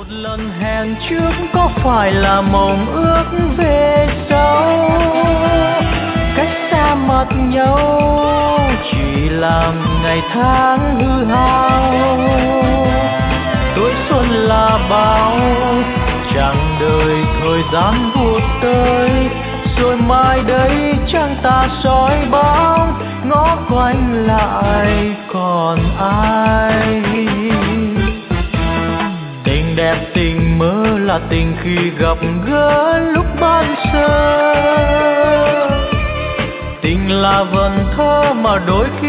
lần hẹn trước có phải là mộng ước về sau, cách xa mặt nhau chỉ làm ngày tháng hư hao. Tuổi xuân là bao, chẳng đời thời gian vụt tới, rồi mai đây chẳng ta soi bóng, ngó quanh lại còn ai. Tình đẹp tình mơ là tình khi gặp gỡ lúc ban sơ, tình là vần thơ mà đôi khi